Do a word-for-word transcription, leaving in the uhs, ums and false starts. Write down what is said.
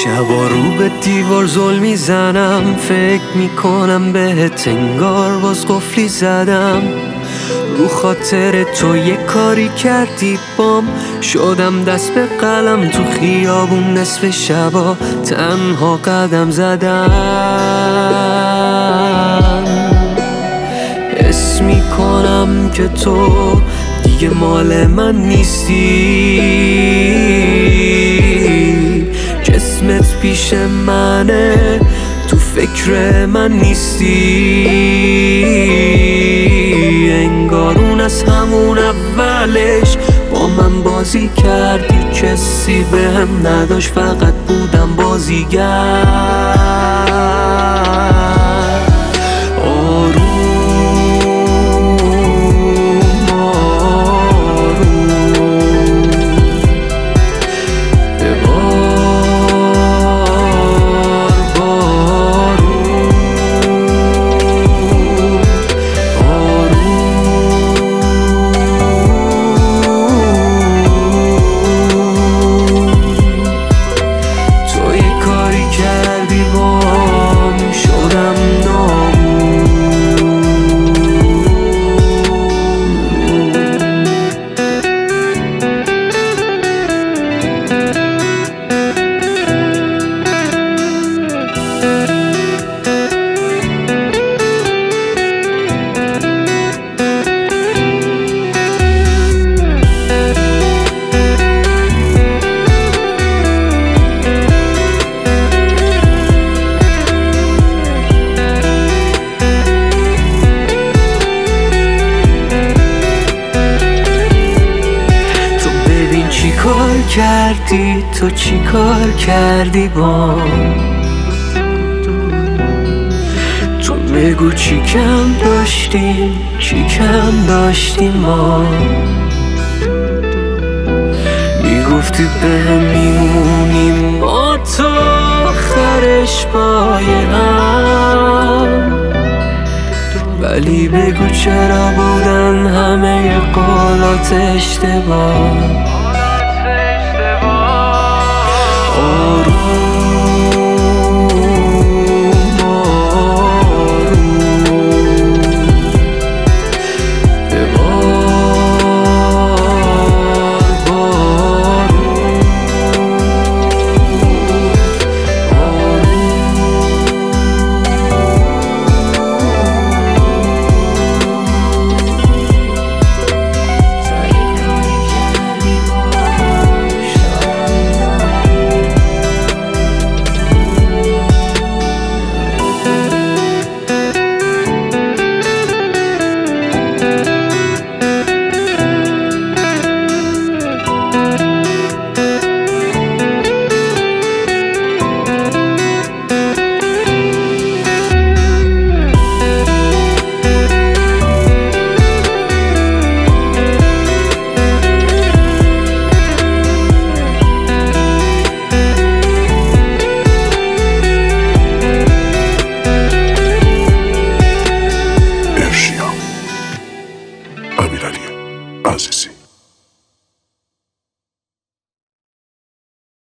شبا رو به دیوار زل میزنم، فکر میکنم بهت انگار باز قفلی زدم. رو خاطر تو یه کاری کردی بام، شدم دست به قلم تو خیابون نصف شبا تنها قدم زدم. حس میکنم که تو دیگه مال من نیستی، جسمت پیش منه تو فکر من نیستی. انگار اون از همون اولش با من بازی کردی، کسی بهم نداشت فقط بودم بازیگر. چی کار کردی تو، چی کار کردی با تو؟ بگو چی کم داشتیم، چی کم داشتیم ما؟ میگفتی بهم میمونیم ما تا آخرش با هم، ولی بگو چرا بودن همه قولات اشتباه؟